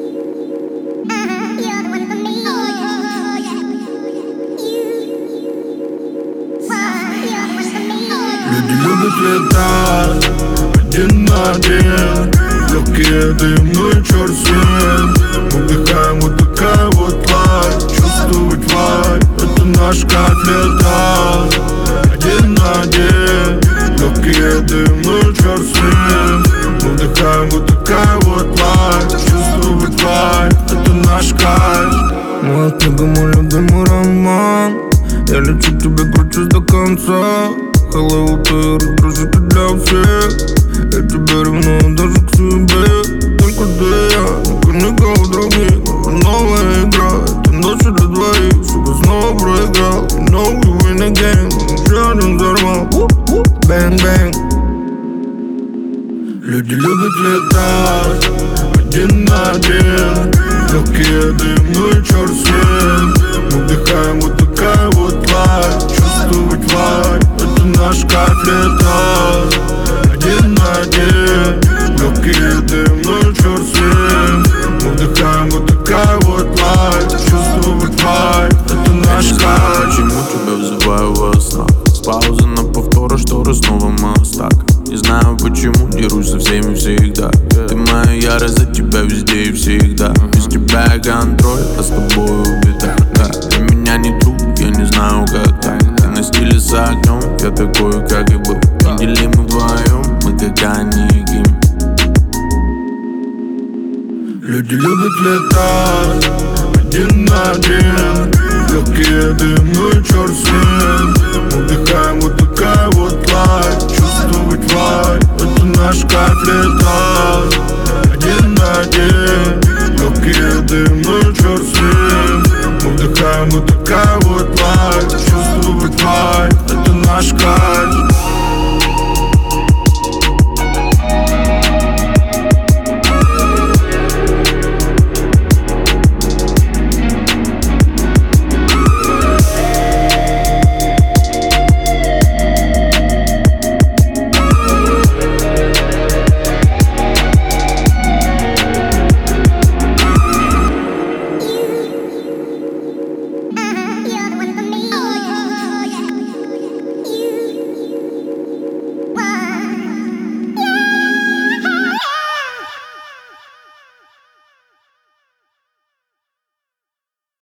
Люди любят летать один на один, легкие дымы, черт свет. Мы вдыхаем вот такая вот лайф, чувствовать вайб, это наш кайф. Летать один на один, легкие дымы, черт свет. Мы вдыхаем вот такая вот лайф, чувствовать вайб, это наш кайф. Моя книга, мой любимый роман, я лечу тебе, кручусь до конца. Hello, ты раздражитель для всех. Я тебя ревную даже к себе. Только ты и я, никого других. Новая игра, это ночь для двоих. Чтобы снова проиграл, you know you win again. Еще один взорвал, bang bang. Люди любят летать один на один, легкие дымы, черт свет. Мы вдыхаем вот такая вот лайф, чувствовать вайб, это наш кайф. Летать один на один, легкие дымы, черт свет. Мы вдыхаем вот такая вот лайф, чувствовать вайб, это наш кайф. Почему тебя вызываю во снах? С паузы на повторы, шторы снова мостак. Не знаю почему, дерусь со всеми всегда. Ты моя ярость, за тебя везде и всегда. Без тебя я контроль, а с тобой беда. Для меня не труд, я не знаю как так. Ты на стиле с огнем, я такой как и был. Неделимы вдвоем, мы как они и Ким. Люди любят летать один на один, легкие дымы, черт свет. Мы вдыхаем вот такая вот лайф, чувствовать вайб, это наш кайф. Летать